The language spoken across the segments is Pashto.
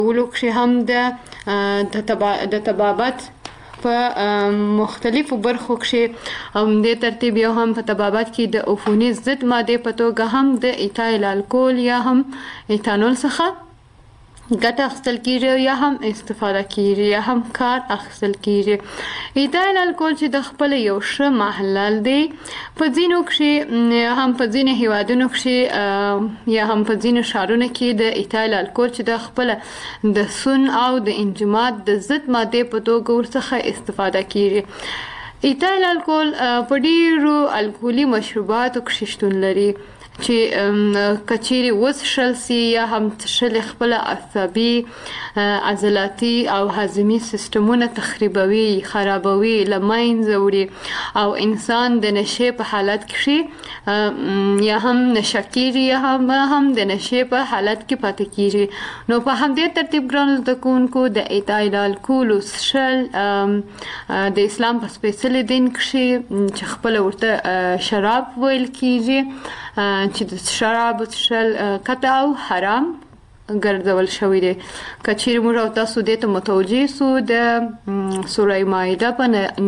ولو کښې هم د طبابت په مختلفو برخو کښې او دې ترتیب یو هم په طبابت کې د عفوني ضد مادې په توګه هم د ایتایل الکول یا هم ایتانول څخه ګټه اخیستل کېږي یا هم استفاده کېږي یا هم کار اخیستل کېږي. ایتایل الکول چې د خپله یو ښه محلل دی په ځینو کښې هم په ځینو هیوادونو کښې یا هم په ځینو ښارونو کې د ایتایل الکول چې د خپله د سون او د انجماد د ضد مادې په توګه ورڅخه استفاده کېږي. ایتایل الکول په ډېرو الکولي مشروباتو کښې شتون لري چې که چیرې وڅښل سي یا هم څښل خپله عصبي عضلاتي او هضمي سیستمونه تخریبوي، خرابوي، له منځه وړي او انسان د نشې په حالت کښې یا هم نشه کېږي یا هم د نشې په حالت کې پاتې کېږي. نو په همدې ترتیب ګرانو زده کوونکو د ایتایل الکولو څښل د اسلام په سپېڅلي دین کښې چې خپله ورته شراب ویل کېږي چې د شرابو څښل قطع او حرام ګرځول شوی دی. که چیرې موږ او تاسو دې ته متوجه سو د سوره مائده په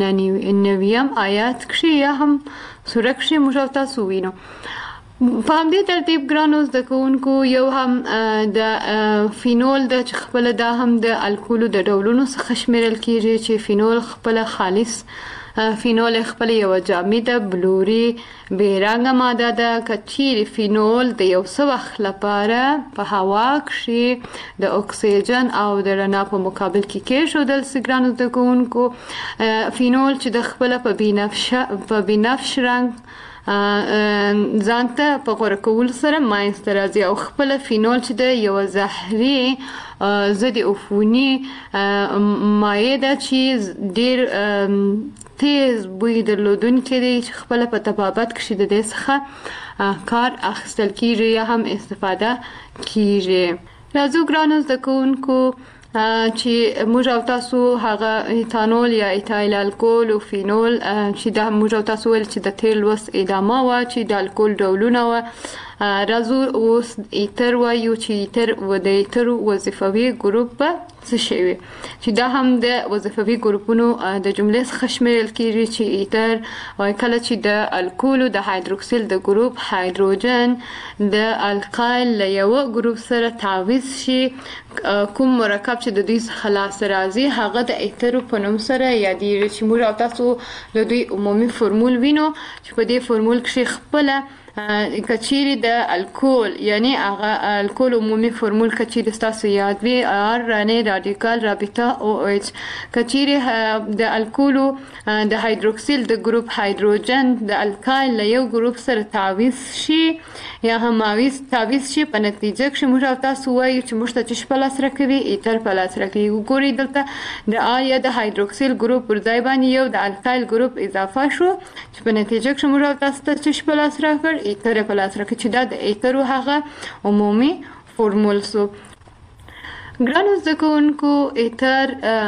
9 آیات کښې یا هم سوره کښې موږ او تاسو وینو. په همدې ترتیب ګرانو زده کوونکو یو هم د فینول د چې خپله دا هم د الکولو د ډولونو څخه شمیرل کېږي چې فینول خپله خالص فینول خپل یو جامده بلوري بې رنګه ماده ده. که چیرې فینول د یو څه وخت لپاره په هوا کښې د اکسیجن او د رڼا په مقابل کې کېښودل سي ګرانو زده کوونکو، فینول چې د خپله په بنفش رنګ ځان ته په غوره کولو سره منځته راځي او خپله فینول چې د یوه زهري ضد عفوني مایع ده چې ډېر تیز بوی درلودونکی دی چې خپله په طبابت کښې د دې څخه کار اخیستل کېږي یا هم استفاده کېږي. راځو ګرانو زده کوونکو چې موږ او تاسو هغه ایتانول یا ایتایل الکول او فینول چې دا موږ او تاسو ویل چې د تیل لوست ادامه وه چې د الکول ډولونه وه. راځو اوس ایتر وایو چې د ایترو وظیفوي ګروپ به څه شی وي چې دا هم د وظیفوي ګروپونو د جملې څخه شمیرل کېږي چې ایتر وایي کله چې د الکولو د هایدروکسیل د ګروپ هایدروجن د القایل له یوه ګروپ سره تعویض شي، کوم مرکب چې د دوی څخه لاسته راځي هغه د ایترو په نوم سره یادېږي چې موږ او تاسو د دوی عمومي فرمول وینو چې په دې فرمول کښې خپله که چیرې د الکول یعنی هغه الکول عمومي فرمول که چیرې ستاسو یاد وي آر رانې رادیکال رابطه او ایچ. که چیرې د الکولو د هایدروکسیل د ګروپ هایدروجن د الکایل له یو ګروپ سره تعویض شي یا هم تعویض شي په نتیجه کښې موږ او تاسو وایو چې موږ ته چې په لاس راکوي ایتر په لاس راکوي. وګورئ دلته د آ یا د هایدروکسیل ګروپ پر ځای باندې یو د الکایل ګروپ اضافه شو چې په نتیجه کښې موږ او تاسو ته چې په لاس راکړ ایتر په لاس راکړي چې دا د ایترو هغه عمومي فورمول سو. ګرانو زده کوونکو ایتر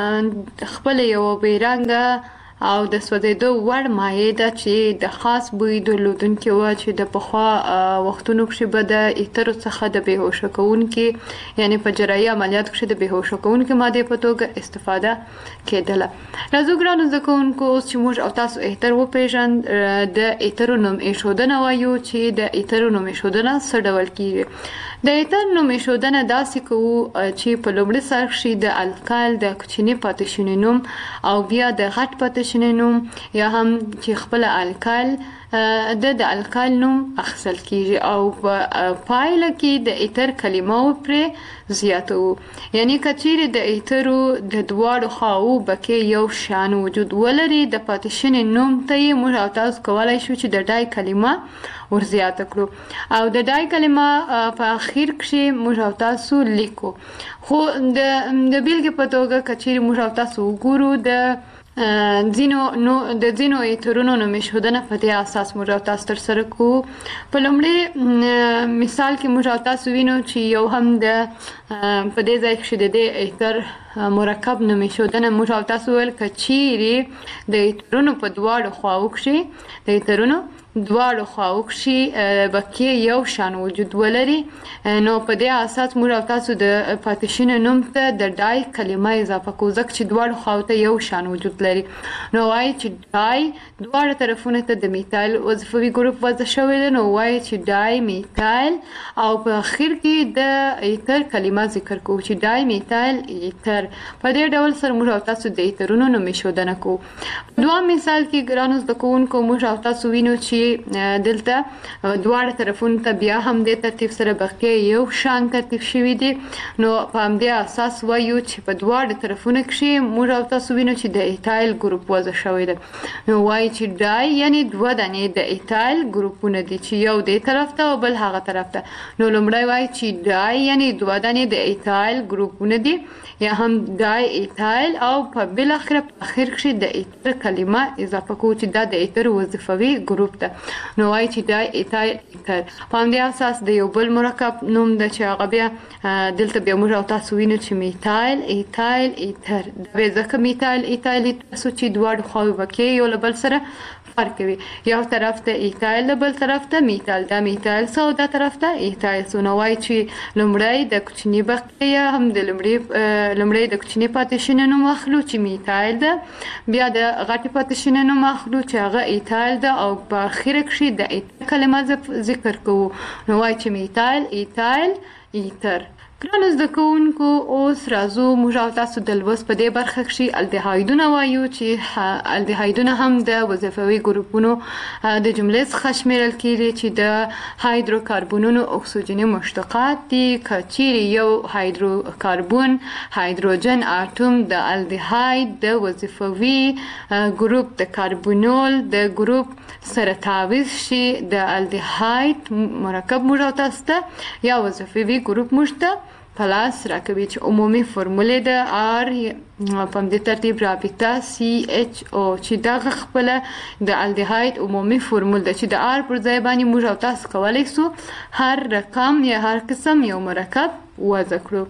خپله یوه بې رنګه او د سوځېدو وړ مایع ده چې د خاص بوی درلودونکې وه چې د پخوا وختونو کښې به د ایترو څخه د بېهوشه کوونکي یعنې په جراحي عملیاتو کښې د بېهوشه کوونکې مادې په توګه استفاده کېدله. راځو ګرانو زده کوونکو اوس چې موږ او تاسو ایتر وپېژند د ایترو نوم ایښودنه وایو چې د ایترو نوم ایښودنه څه ډول کېږي. د ایتر نوم ایښودنه داسې کوو چې په لومړي سر کښې د الکایل د کوچني پاتې شوني نوم او بیا د غټ پاتې شوني نوم یا هم چې خپله الکایل د الکایل نوم اخیستل کېږي او په پایله کې د ایتر کلمه پرې زیاتوو. یعنې که چیرې د ایترو د دواړو خواوو بکې یو شان وجود ولري د پاتې شوني نوم ته یې موږ او تاسو کولی شو چې د ډای کلمه ورزیاته کړو او د ډای کلمه په اخیر کښې موږ او تاسو لیکو. خو د بیلګې په توګه که چیرې موږ او تاسو وګورو د ځینو ایترونو نوم ایښودنه په دې اساس موږ او تاسو ترسره کوو. په لومړي مثال کې موږ او تاسو وینو چې یو هم د په دې ځای کښې د دې ایتر مرکب نوم ایښودنه موږ او تاسو ویل که چیرې د ایترونو په دواړو خواوو کښې د ایترونو دواړو خواو کښې بقیې یو شان وجود ولري نو په دې اساس موږ او تاسو د پاتې نوم ته د ډای کلمه اضافه کوو ځکه چې دواړو خواو ته یو شان وجود لري نو وایي چې ډای دواړه طرفونه ته د میتایل وظیفوي ګروپ وضع شوی دی نو وایي چې ډای میتایل او په اخر کې د ایتر کلمه ذکر کوو چې ډای میتایل ایتر په دې ډول سره موږ او تاسو د ایترونو نوم ایښودنه کوو. دوام مثال کې ګرانو زده کوونکو موږ او تاسو وینو چې دلته دواړه طرفونو ته بیا هم د ترتیب سره بقیه یو شان ترتیب شوي دي نو په همدې اساس وایو چې په دواړو طرفونو کښې موږ او تاسو وینو چې د ایتایل ګروپ وضع شوی دی نو وایي چې ډای یعنی دوه دانې د ایتایل ګروپونه دي چې یو دې طرف ته او بل هغه طرف ته نو لومړی وایي چې ډای یعنی دوه دانې د ایتایل ګروپونه دي یا هم ډای ایتایل او په بالاخره په اخر کښې د ایتر کلمه اضافه کوو چې دا د ایتر وظیفوي ګروپ ده نو وایي چې ډای ایتایل ایتر په همدې اساس د یو بل مرکب نوم ده چې هغه بیا دلته بیا موږ او تاسو وینو چې میتایل ایتایل ایتر دا بیا ځکه میتایل ایتایل تاسو چې دواړو خواوې بقیې یو له بل سره فرق کوي یو طرف ته ایتایل بل طرف ته میتایل دا میتایل سو دا طرف ته ایتایل سو نو وایي چې لومړی د کوچني بقیه هم د لومړی د کوچني پاتې نوم اخلو چې میتایل ده بیا د غټې پاتې نوم اخلو چې هغه ایتایل ده او په اخره کښې د ایتر کلمه ذکر کوو نو وایي چې میتایل ایتایل ایتر. ګرانو زده کوونکو اوس راځو موږ او تاسو د لوست په دې برخه کښې الدهایدونه وایو چې الدهایدونه هم د وظیفوي ګروپونو د جملې څخه شمیرل کېږي چې د هایدروکاربونونو اکسیجني مشتقات دي که چیرې یو هایدروکاربون هایدروجن اتوم د الدهاید د وظیفوي ګروپ د کاربونول د ګروپ سره تعویض شي د الدهاید مرکب موږ او تاسو ته یا وظیفوي ګروپ موږ ته پلاس راکوي چې عمومي فرمولې د آر په همدې ترتیب رابطه CHO چې دغه خپله د الدهاید عمومي فرمول ده چې د آر پر ځای باندې موږ او تاسو کولی سو هر رقم یا هر قسم یو مرکب وضع کړو.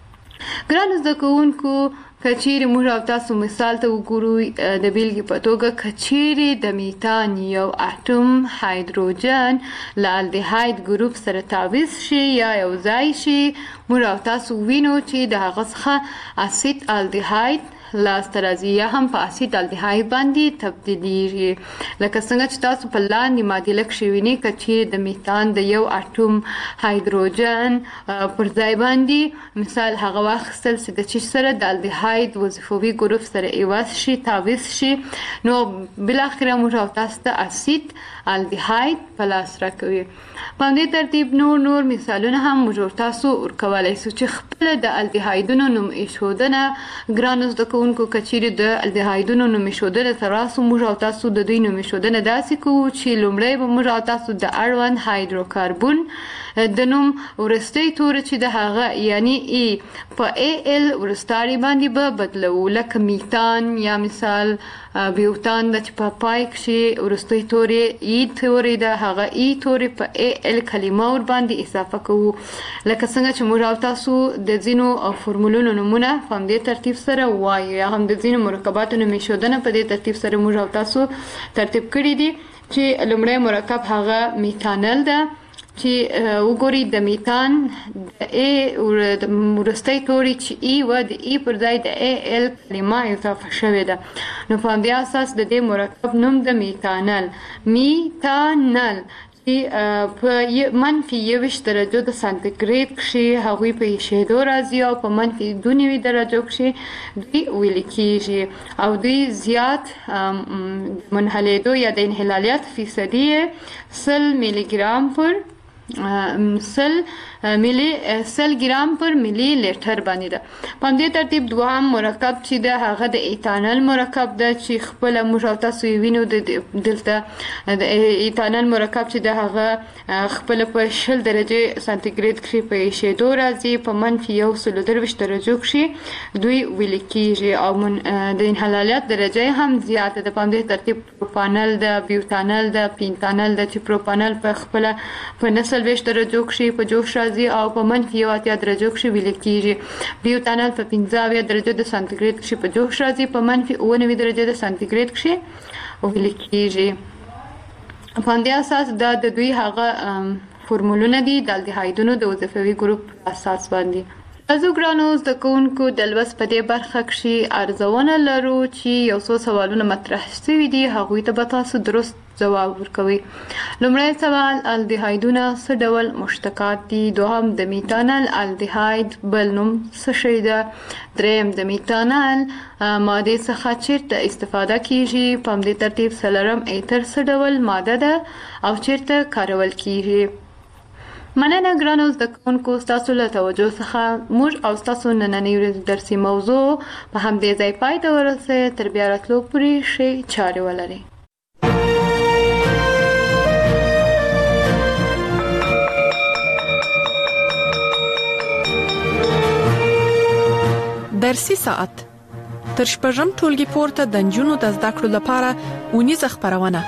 ګرانو زده کوونکو که چیرې موږ او تاسو مثال ته وګورو د بیلګې په توګه که چیرې د میتان یو اتوم هایدروجن له الدهاید ګروپ سره تعویض شي یا یو ځای شي موږ او تاسو وینو چې د هغه څخه اسید الدهاید لاسته راځي یا هم په اسید الدهاید باندې تبدیلیږي لکه څنګه چې تاسو په لاندې معادله کښې وینئ که چیرې د میتان د یو اتوم هایدروجن پر ځای باندې مثال هغه واخیستل چې د چیش سره د الدهاید وظیفوي ګروپ سره عوض شي تعویض شي نو بالاخره موږ او تاسو ته اسید الدهاید په لاس راکوي. په همدې ترتیب نور مثالونه هم موږ او تاسو ورکولی سو چې خپله د الدهایدونو نوم ایښودنه ګرانو زده کوونکو که چیرې د الدهایدونو نوم ایښودنې ته راسو موږ او تاسو د دوی نوم ایښودنه داسې کوو چې لومړی به موږ او تاسو د اړوند هایدروکاربون د نوم وروستی توری چې د هغه یعنی ای په AL وروستاړي باندې به بدلوو لکه میتان یا مثال بیوتان د چې په پای کښې وروستی توری ای توری د هغه ای توری په AL کلمه ور باندې اضافه کوو لکه څنګه چې موږ او تاسو د ځینو فرمولونو نومونه په همدې ترتیب سره وایو یا هم د ځینو مرکباتو نوم ایښودنه په دې ترتیب سره موږ او تاسو ترتیب کړي دي چې لومړی مرکب هغه میتانل ده چې وګورئ د میتان د ای د وروستی توری چې ای و د ای پر ځای د AL کلمه اضافه شوې ده نو په همدې اساس د دې مرکب نوم د میتانل چې په منفي 21 درجو د سانتیګریډ کښې هغوی په ایښېدو راځي او په منفي 92 درجو کښې دوی ویلې کېږي او دوی زیات منحلېدو یا د انحلالیت فیصدي 100 میلي ګرام پر 100 ګرام پر میلی لیټر باندې ده. په همدې ترتیب دوهم مرکب چې ده هغه د ایتانل مرکب ده چې خپله موږ او تاسو یې وینو دلته د ایتانل مرکب چې ده هغه خپله په 20 درجې سانتیګریډ کښې په ایښېدو راځي په منفي 123 درجو کښې دوی ویلې کېږي او د انحلالیت درجه یې هم زیاته ده. په همدې ترتیب پروپانل ده بیوتانل ده پینتانل ده چې پروپانل په خپله په 40 درجو کښې په جوش راځي او په منفي 80 درجو کښې ویلې کېږي. بیوتانل په 15 درجو د سانتیګریډ کښې په جوش راځي په منفي 99 درجو د سانتیګریډ کښې ویلې کېږي. په همدې اساس دا د دوی هغه فورمولونه دي د الډیهایدونو د وظیفوي ګروپ اساس باندې. تاسو ګرانو زده کوونکو د لوست په دې برخه کې ارزونه لرو چې یو څو سوالونه مطرح شوي دي، هغوی ته به تاسو درست جواب ورکوي. لومړی سوال، الډیهایدونه څه ډول مشتقات دي؟ دوهم، د میتانل الډیهاید بل نوم څه شی ده؟ دریم، د میتانل ماده څخه چیرته استفاده کیږي؟ په همدې ترتیب څلورم، ایتر څه ډول ماده ده او چیرته کارول کیږي؟ مننه ګرانو زده کوونکو ستاسو له توجه څخه. موږ او ستاسو نننۍ ورځې درسي موضوع په همدې ځای پای ته ورسوي. تر بیا راتلو پورې ښې چارې ولرئ. درسي ساعت تر شپږم ټولګي پورته د نجونو د زده کړو لپاره اونیزه خبرونه.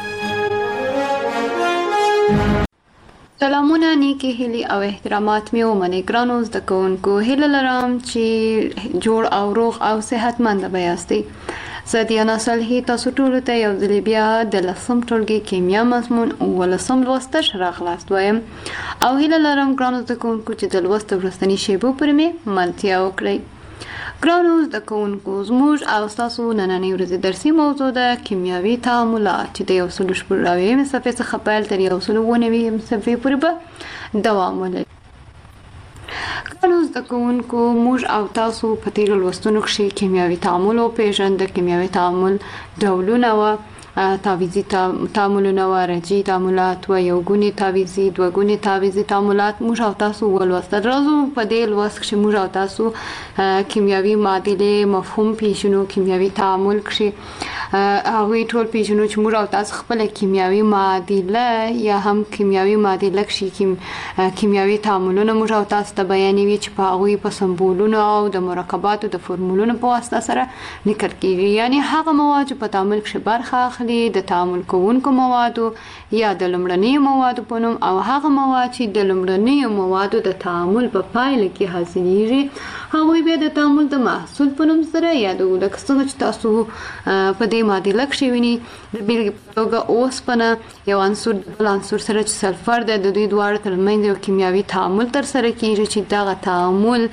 سلامونه، نیکی هیلي او احترامات مې ومنئ ګرانو زده کوونکو. هیله لرم چې جوړ او روغ او صحتمند به یاستئ. زه دیانا صالحي تاسو ټولو ته یو ځل بیا د 10م ټولګي کیمیا مضمون 19م لوست راغلاست وایم او هیله لرم ګرانو زده کوونکو چې د لوست وروستنی شیبو پر مې ملتیا وکړئ. ګرانو زده کوونکو، زموږ او ستاسو نننۍ ورځې درسي موضوع ده کیمیاوي تعاملات چې د 190 صفحې څخه پیل تر 190 صفحې پورې به دوام ولري. ګرانو زده کوونکو، موږ او تاسو په تیرو لوستونو کې کیمیاوي تعامل وپېژند. د کیمیاوي تعامل ډولونه و تعویضي تعاملونه و رجعي تعاملات و یو ګوني تعویضي، دوه ګوني تعویضي تعاملات موږ او تاسو ولوستل. راځو په دې لوست کې موږ او تاسو کیمیاوي معادلې مفهوم پیژنو. کیمیاوي تعامل کې هغه ټول پیژنو چې موږ او تاسو خپل کیمیاوي معادله یا هم کیمیاوي معادله کې کیمیاوي تعاملونه موږ او تاسو ته بیانوي چې په هغه په سمبولونو او د مرکباتو د فورمولونو په واسطه سره لیکل کیږي. یعنی هغه مواد چې په تعامل کې برخه د تعامل کوونکو موادو یا د لومړنیو موادو په نوم او هغه مواد چې د لومړنیو موادو د تعامل په پایله کې حاصلېږي هغوی بیا د تعامل د محصول په نوم سره یادوو. لکه څنګه چې تاسو په دې معادله کې وینئ د بیلګې په توګه اوسپنه یو عنصر د بل عنصر سره چې سلفر ده، د دوی دواړو ترمنځ یو کیمیاوي تعامل ترسره کیږي چې دغه تعامل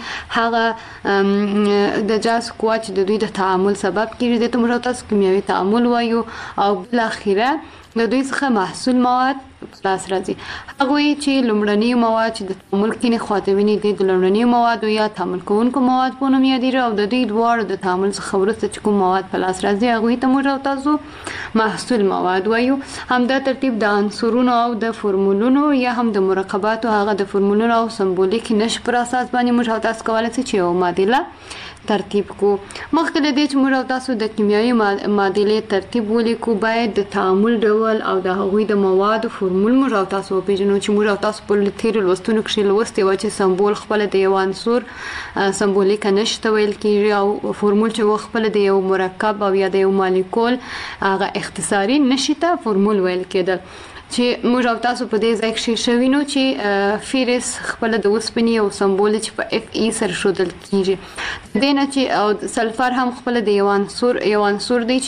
هغه د جاز قوه چې د دوی د تعامل سبب کیږي د موږ تاسو کیمیاوي تعامل وایو او بل اخیره د دوی څخه محصول مواد لاس راځي. هغوی چې لومړني مواد چې د تعامل کې خواته ویني د لومړني مواد یا تعامل کوونکو مواد په نوم یادېږي او د دوی دواړو د تعامل څخه وروسته چې کوم مواد په لاس راځي هغوی ته موږ او تاسو محصول مواد وایو. همدا ترتیب د عنصرونو او د فورمولونو یا هم د مرکباتو هغه د فورمولونو او سمبولیک نښ پر اساس باندې موږ او تاسو کولای شو چې یو معادله ترتیب کو. مخکې له دې چې موږ او تاسو د کیمیاوي معادلې ترتیب ولیکو باید د تعامل ډول او د هغوی د موادو فورمول موږ او تاسو وپېژنو چې موږ او تاسو په تیرو لوستونو کې لوستي و چې سمبول خپل د یو عنصر سمبولیک نښ ته ویل کېږي او فورمول چې خپل د یو مرکب او یا د یو مالیکول هغه اختصاري نښ ته فورمول ویل کېدل. چې موږ او تاسو په دې ځای کې شوینو چې فیرس خپل د اوسپنې او سمبول چې په اف ای سره ښودل کیږي دینه چې او سلفر هم خپل د یو عنصر دی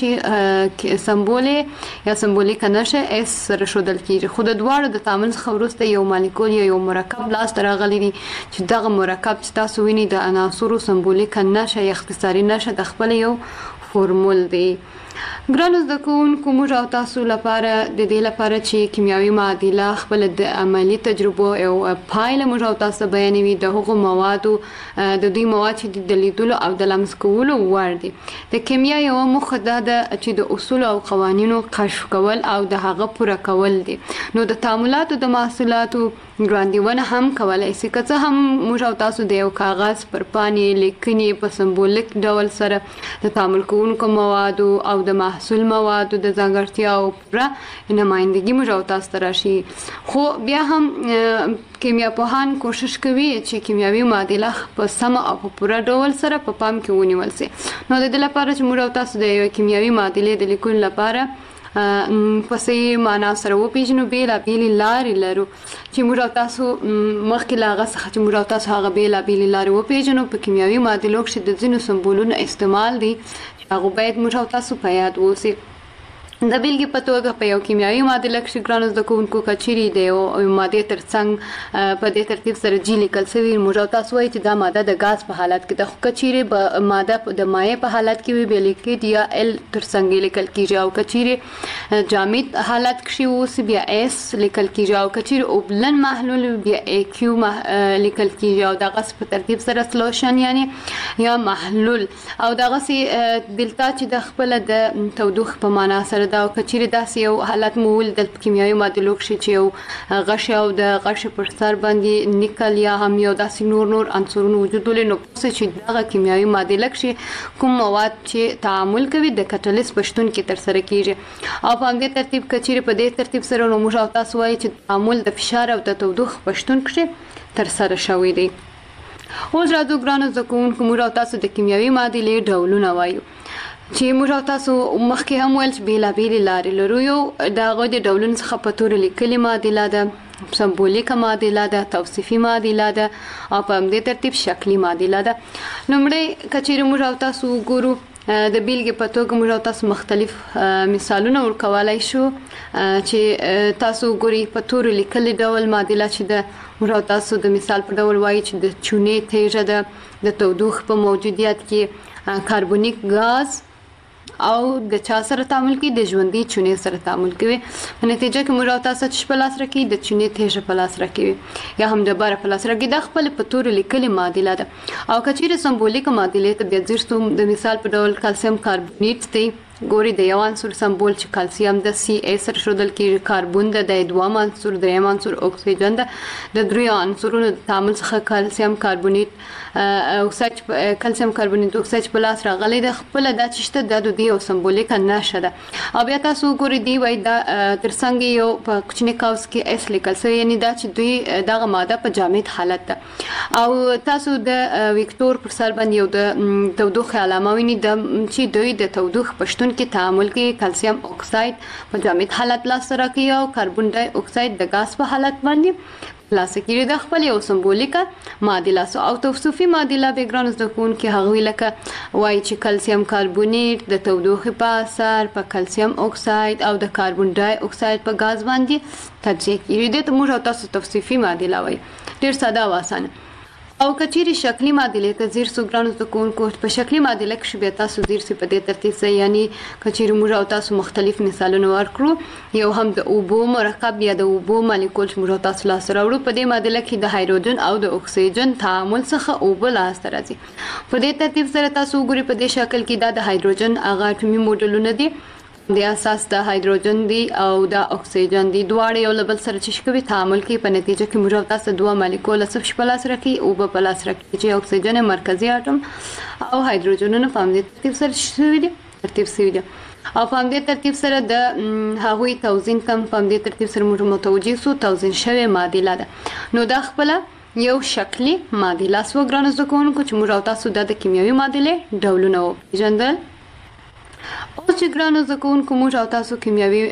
چې سمبول یا سمبولیک نښه اس سره ښودل کیږي. خو د دواړو د تعامل څخه وروسته یو مالیکول یا یو مرکب لاس ته راغلی دی چې دغه مرکب چې تاسو وینئ د عناصرو سمبولیک نښه یا اختصاري نښه د خپل یو فورمول دی. ګرانو زده کوونکو، موږ او تاسو لپاره د دې لپاره چې کیمیاوي معادله خپل د عملی تجربو او پایله موږ او تاسو بیانوي د هغو موادو د دوی مواد چې د لیدلو او د لمس کولو وړ دي. د کیمیا یو موخه دا ده چې د اصول او قوانینو کشف کول او د هغه پوره کول دي. نو د تعاملاتو د محصولاتو وړاندوینه هم کولای شي. که څه هم موږ او تاسو د یو کاغذ پر پاڼې لیکنې په سمبولیک ډول سره د تعامل کوونکو موادو او د محصول موادو د ځانګړتیاو پوره نمایندګي موږ او تاسو ته راشي. خو بیا هم کیمیا پوهان کوشش کوي چې کیمیاوي معادله په سمه او په پوره ډول سره په پام کې ونیول شي. نو د دې لپاره چې موږ او تاسو د یو کیمیاوي معادلې د لیکلو لپاره په صحیح معنا سره وپېژنو بېلابېلې لارې لرو چې موږ او تاسو مخکې له هغه څخه چې موږ او تاسو هغه بېلابېلې لارې وپېژنو په کیمیاوي معادلو کې د ځینو سمبولونو استعمال دی هغه باید موږ او تاسو په یاد واوسي. د بیلګې په توګه په یو کیمیاوي معادله کې ګرانو زده کوونکو کچيري دی او ماده ترڅنګ په دې ترتیب سره جی لیکل شوی موږ تاسو وایي چې دا ماده د غاز په حالت کې د کچيري ماده د مایع په حالت کې وي بل کې یا ال ترڅنګ لیکل کیږي او کچيري جامد حالت کې اوس بیا اس لیکل کیږي او کچيري اوبلن محلول بیا ای کیو لیکل کیږي او د غاز په ترتیب سره سولوشن یعنی یا محلول او دغه سي دلته چې د خپل د تودوخه په معنا سره دا کچيري داسې یو حالت مول د کیمیاوي معادلو کې چې یو غش او د غش پر سر باندې نیکل یا هم یو داسې نور عنصرونه وجود لري نو چې دغه کیمیاوي معادله کې کوم مواد چې تعامل کوي د کټالیس پښتون کې تر سره کیږي او په همدې ترتیب کچيري په دې ترتیب سره نو موږ تاسو وایي چې تعامل د فشار او د تودوخه پښتون کې تر سره شوی دی اوس راځو ګرانو زده کوونکو موږ تاسو د کیمیاوي معادلې ډولونه وایو چې موږ تاسو مخکې هم ویل چې بیلابېل لارې لرو یو د هغه د ډولونو څخه په تور لیکلي معادله ده سمبولیک معادله ده توصیفي معادله ده او په همدې ترتیب شکلي معادله ده لومړی کچېرې موږ تاسو ګورو د بیلګې په توګه موږ تاسو مختلف مثالونه ورکولای شو چې تاسو ګوري په تور لیکلي ډول معادله چې د موږ تاسو د مثال په ډول وایي چې د چونې تیږه ده د تودوخه په موجودیت کې کاربونیک غاز او د چا سره تعامل کوي د ژوندۍ چونې سره تعامل کوي په نتیجه کې موږ تاسو چې په لاس راکې د چونې تیږه په لاس راکې یا هم د بار په لاس راکې د خپل په تور لیکلي معادله ده او کچېره سمبولیک معادله ته بیا ځرستو د مثال په ډول کلسیم کاربونیټ دی ګوري د یو عنصر سمبول چې کلسیم د سی اس سره شودل کې کاربون د دوام عنصر دریم عنصر اکسیجن د درې عنصرونو د تعامل څخه کلسیم کاربونیټ اکساید کلسیم کاربونیټ اکساید په لاس راغلي د خپل د چشته د دوی او سمبولیک نشه ده او بیا تاسو ګوري دی وای د ترڅنګ یو په کوچنی کاوس کې اس لیکل سوی یعنی دا چې دوی دغه ماده په جامد حالت ده او تاسو د وکتور پر سر باندې یو د تودوخه علامه ویني د چې دوی د تودوخه پښتون کې تعامل کې کلسیم اکساید په جامد حالت لاس سره کوي او کاربن ډای اکساید د غاز په حالت باندې لاس کې د خپل یو سمبولیک معادله او توصیفي معادله به ګرانز د کون کې هغه لکه وایي چې کلسیم کاربونیټ د تودوخه په اثر په کلسیم اکساید او د کاربن ډای اکساید په غاز باندې تجزیه کیږي د موږ تاسو توصیفي معادله وایي ډیر ساده او اسانه او کچيري شکلي معادله ته زیر سوګرانو د کوونکو په شکلي معادله کې به تاسو زیر سي په دې ترتیب سره یعنی کچيري موږ تاسو مختلف مثالونه ورکړو یو هم د اوبو مرکب یا د اوبو مالیکول چې موږ تاسو لاس راوړو په دې معادله کې د هایدروجن او د اکسیجن تعامل څخه اوبو لاس راځي په دې ترتیب سره تاسو ګوري په دې شکل کې د هایدروجن هغه اټومي موډلونه دي د اساس د هایدروجن دی او د اکسیجن دی دواړه یو بل سره چې کوي تعامل کوي په نتیجه کې موږ تاسو دوه مالیکول صرف په لاس راکې او په لاس راکې چې اکسیجن مرکزی اټوم او هایدروجنونه په همدې ترتیب سره شوي دي او په همدې ترتیب سره د هغوی توزین کم په همدې ترتیب سره موږ متوجه سو توزین شوی معادله ده نو دا خپل یو شکلی معادله سو ګرانو زده کوونکو چې موږ تاسو د کیمیاوي معادلې ډولونه وپېژندل اوس چې ګرانو زده کوونکو موږ تاسو کیمیاوي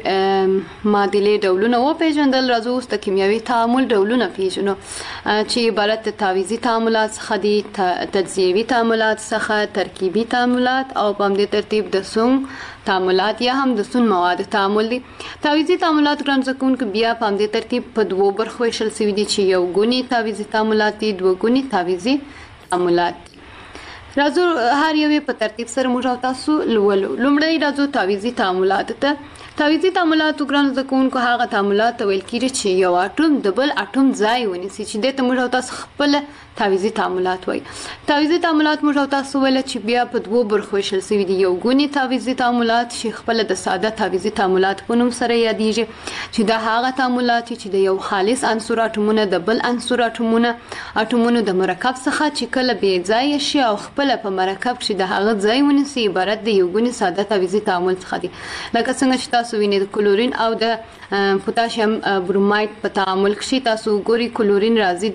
معادلې ډولونه وپېژندل راځو اوس د کیمیاوي تعامل ډولونه پیژنو چې عبارت د تعویضي تعاملات څخه دي تجزیوي تعاملات څخه ترکیبي تعاملات او په همدې ترتیب د سون تعاملات یا هم د سون مواد تعامل دي تعویضي تعاملات ګرانو زده کوونکو بیا په همدې ترتیب په دوو برخو ویشل شوي دي چې یو ګوني تعویضي تعاملات دي دوه ګوني تعویضي تعاملات راځو هر یو په ترتیب سره موږ تاسو لولو لومړی راځو تعویضي تعاملات ته تعویضي تعاملات ګرانو زده کوونکو هغه تعاملات ویل کیږي چې یو اټوم د بل اټوم ځای ونیسي چې دته موږ تاسو خپل تعویضي تعاملات وایي تعویضي تعاملات موږ تاسو ول چې بیا په دوه برخو ویشل شوي دي یو ګوني تعویضي تعاملات چې خپل د ساده تعویضي تعاملات په نوم سره یادېږي چې دا هغه تعاملات چې د یو خالص عنصر اټومونه د بل عنصر اټومونو د مرکب څخه چې کله بې ځای شي او خپل په مرکب چې د هغه ځای ونیسي عبارت د یو ګوني ساده تعویضي تعامل څخه دي لکه څنګه چې تاسو وینئ د کلورین او د پوتاشیم برومایډ په تعامل کې تاسو ګوري کلورین راځي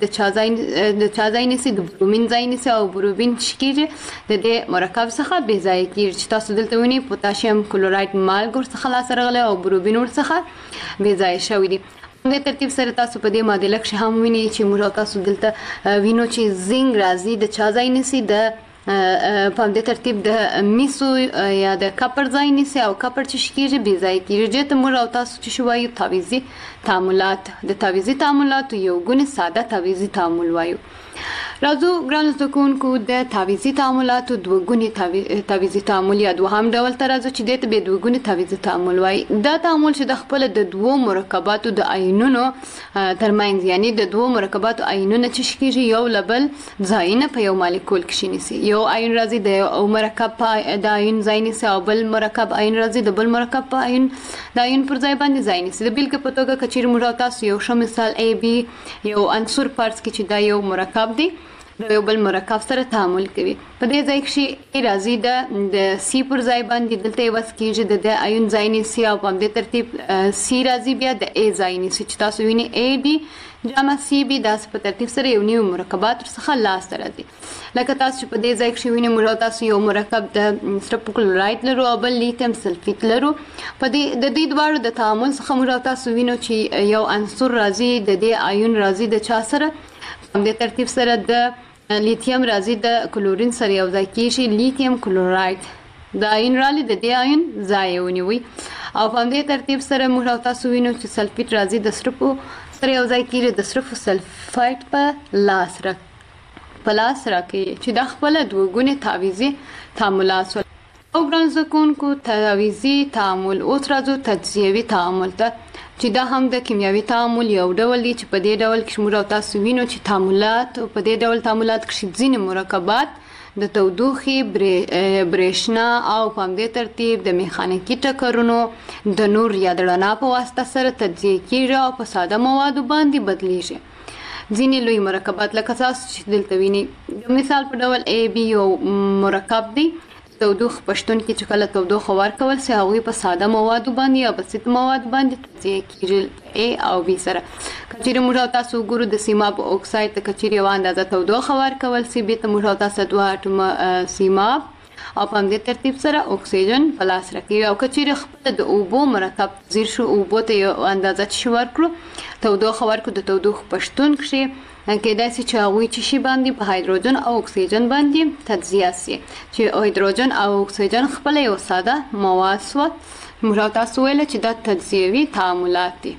د چا ځای نسی د برومین ځای نسی او برومین شکیږي د دې مرکب څخه بې ځای کیږي چې تاسو دلته وینئ پوتاشیم کلورایډ مالګ ورڅخه لاس راغلی او برومین ورڅخه بې ځای شوی دی د ترتیب سره تاسو په دې معادله کې هم وینئ چې موږ تاسو دلته وینو چې زنګ راځي د چا ځای نسی د په دې ترتیب د میسو یا د کپر ځای نیسي او کپر چې شکیږي بي ځای کیږي ته موږ او تاسو چې شوایو تعویزي تعاملات د تعویزي تعاملات یو ګونه ساده تعویزي تعامل وایو. راځو ګران زده کوونکو د تعویزي تعاملاتو دوه ګوني تعویزي تعامل یا دوهم ډول ته راځو چې د به دوه ګوني تعویزي تعامل وایي. دا تعامل چې د خپل د دوه مرکباتو د آیونونو ترمنځ یعنی د دوه مرکباتو آیونونه چې شکیږي یو لبل ځایونه په یو مالیکول کې شینسي. یو آیون راځي د یو مرکب په د آیون ځای نیسي او بل مرکب آیون راځي د بل مرکب په آیون د آیون پر ځای باندې ځای نیسي. د بیلګې په توګه کچیر موږ تاسو یو ښه مثال ای بي یو عنصر فرض کړئ چې دا یو مرکب دی یو بل مرکب سره تعامل کوي. په دې ځای کې راځي د سی پر ځای باندې دلته وس کېږي د آیون ځای نیسي او په دې ترتیب سی راځي بیا د ای ځای نیسي چې تاسو وینئ ای بي جمع سی بي داس په ترتیب سره یو نیو مرکبات څخه لاس راځي. لکه تاسو په دې ځای کې وینئ موږ تاسو یو مرکب د سټپ کلوراید لرو او بل لیتیم سلفیت لرو. په دې د دې دواړو د تعامل څخه موږ تاسو وینئ چې یو عنصر راځي د دې آیون راځي د چا سره په دې ترتیب سره د لیتیم راځي د کلورین سره یو ځای کیږي لیتیم کلوراید د آیون رالی د دې آیون ځای ونیوي او په دې ترتیب سره موږ تاسو وینئ چې سلفیت راځي د سټپ سره یو ځای کیږي د سټپ سلفایت په لاس راکې چې د خپل دوه ګوني تعویزي تعاملات او ګران زده کوونکو تعویزي تعامل اوس راځو تجزیوي تعامل ته چې دا هم د کیمیاوي تعامل یو ډول دی چې په دې ډول کې موږ تاسو وینو چې تعاملات په دې ډول تعاملات کې ځینې مرکبات د تودوخې برېښنا او په دې ترتیب د میخانیکي ټکرونو د نور یا د رڼا په واسطه سره تجزیه کیږي او په ساده موادو باندې بدلیږي. ځینې لوی مرکبات لکه تاسو چې دلته وینئ د مثال په ډول ای بي یو مرکب دی تودوخه پښتون کې چې کله تودوخه ورکول سي هغه په ساده موادو باندې یا بسیط مواد باندې تجزیه کیږي ا او بي سره. کچېره موږ تاسو ګورو د سیماب اکساید ته کچېره یو اندازه تودوخه ورکول سي به ته موږ تاسو دوه اټوم سیماب او په دې ترتیب سره اکسیجن پلاس راکوي او کچېره خپل د اوبو مرکب زیر شو اوبو ته یو اندازه چې ورکړو تودوخه ورکړو د تودوخه پښتون کې کېدای شي چې هغوی چې شي باندې په هایدروجن او اکسیجن باندې تجزیه شي چې هایدروجن او اکسیجن خپل یو ساده مواد سو موږ تاسو ویل چې دا تجزیوي تعاملات دي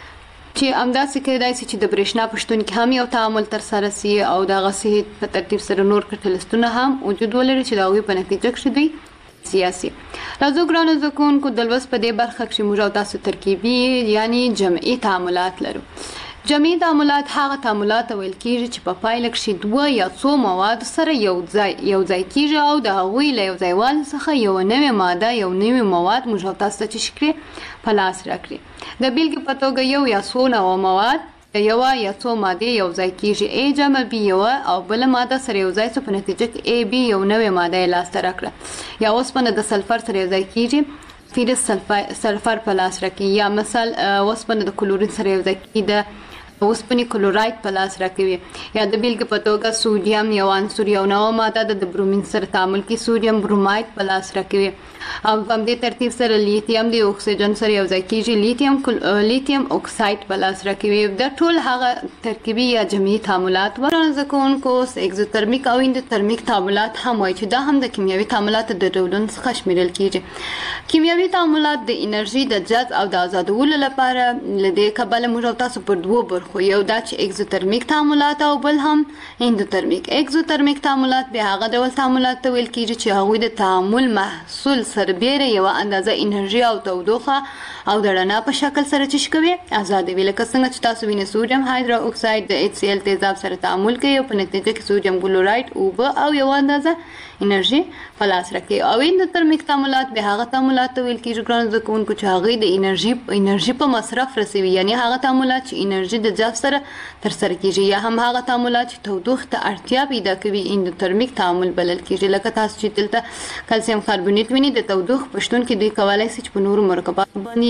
چې همداسې کېدای شي چې د برېښنا پښتون کې هم یو تعامل تر سره شي او دغه سي په ترتیب سره نور کټلستونه هم وجود ولري چې دا هغوی په نتیجه کې دوی سیاسي. راځو ګرانو زده کوونکو د لوست په دې برخه کې موږ تاسو ترکیبي یعنی جمعي تعاملات لرو. جمعي تعاملات هغه تعاملات ویل کیږي چې په پایله کې دوه یا څو مواد سره یو ځای کیږي او د هغوی له یو ځایوالي څخه یو نوې ماده یو نوې مواد موږ تاسو ته شکرې په لاس راکړي. د بیلګې په توګه یو یا څو نوې مواد یو یا څو ماده یو ځای کیږي ا جمع بي یو او بل ماده سره یو ځای څه په نتیجه کې ا بي یو نوې ماده لاس ته راکړه یا اوسپنه د سلفر سره یو ځای کیږي فیرس سلفر په لاس راکړي یا مثال اوسپنه د کلورین سره یو ځای کیږي د اوسپنې کلوراید په لاس راکوي یا د بیلګې په توګه سوډیم یو عنصر یو نوې ماده د برومین سره تعامل کوي سوډیم بروماید په لاس راکوي او په دې ترتیب سره لیتیم د اکسیجن سره یو ځای کیږي لیتیم اکساید په لاس راکوي. د ټول هغه ترکیبي یا جمعي تعاملات ورنه کوونکو اگزوترمیک او اندوترمیک تعاملات هم وایي چې دا هم د کیمیاوي تعاملاتو د ډولونو څخه شمیرل کیږي. کیمیاوي تعاملات د انرژي د جذب او د آزادولو لپاره لدې کبله موږ تاسو پر دوه برخو یو دا چې اگزوترمیک تعاملات او بل هم اندوترمیک. اگزوترمیک تعاملات به هغه ډول تعاملات ته ویل کیږي چې هغوی د تعامل محصول سربېره یو اندازه انرژي او تودوخه او د رڼا په شکل سره چې کوي آزادوي. لکه څنګه چې تاسو وینئ سوډیم هایدرو اکساید د HCl تیزاب سره تعامل کوي او په نتیجه کې سوډیم کلوراید اوبه او یو اندازه انرژي په لاس راکوي. او اندوترمیک تعاملات به هغه تعاملات ته ویل کیږي ګرانو زده کوونکو چې هغوی د انرژي په مصرف رسوي یعنی هغه تعاملات چې انرژي د جذب سره ترسره کیږي یا هم هغه تعاملات چې تودوخې ته اړتیا پیدا کوي اندوترمیک تعامل بلل کیږي. لکه تاسو چې دلته کلسیم کاربونیت وینئ د تودوخې پښتون کې دوی کولی شي چې په نورو مرکباتو باندې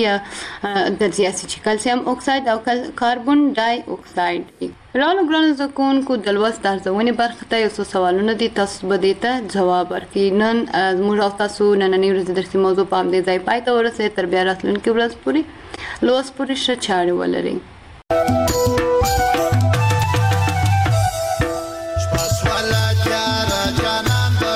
تجزیه شي چې کلسیم اکساید او کاربن ډای اکساید. رالو ګرانو زده کوونکو د لوست د ارزونې برخه ته یو څو سوالونه دي تاسو به دې ته جواب ورکړئ. نن موږ او تاسو نننۍ ورځې درسي موضوع په همدې ځای پای ته ورسوي. تر بیا راتلونکې ورځ پورې لوست پورې ښه چارې ولرئ. شپه سوله تیاره جانان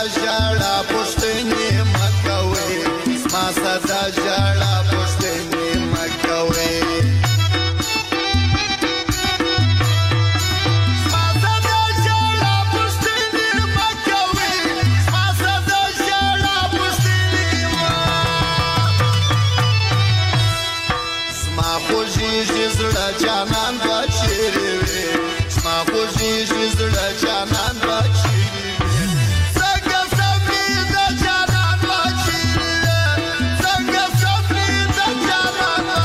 ژړا پوښتنې مه کوئ زما ساده ژړا پوښتنې مه کوئ خوږیږي زړه جانان به چیرې وي زما خوږیږي زړه جانان به چیرې وي څنګه سمې د جانان به چیرې څنګه سمې د جانان به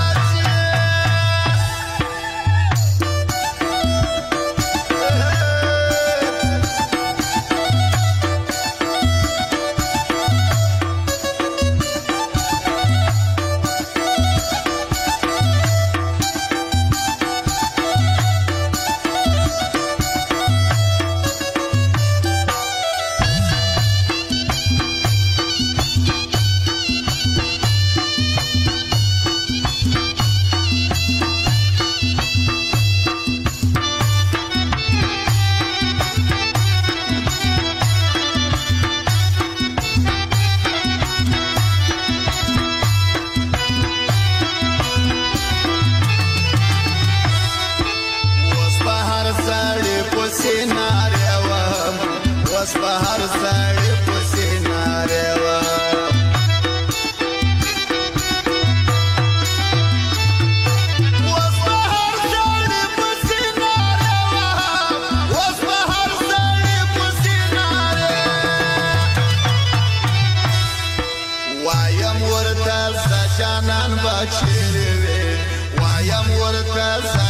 اوس په هر سړي پسې نارې وم اوس په هر سړي پسې نارې وم اوس په هر سړي پسې نارې وایم ورته ستا جانان به چیرې وي وایم ورته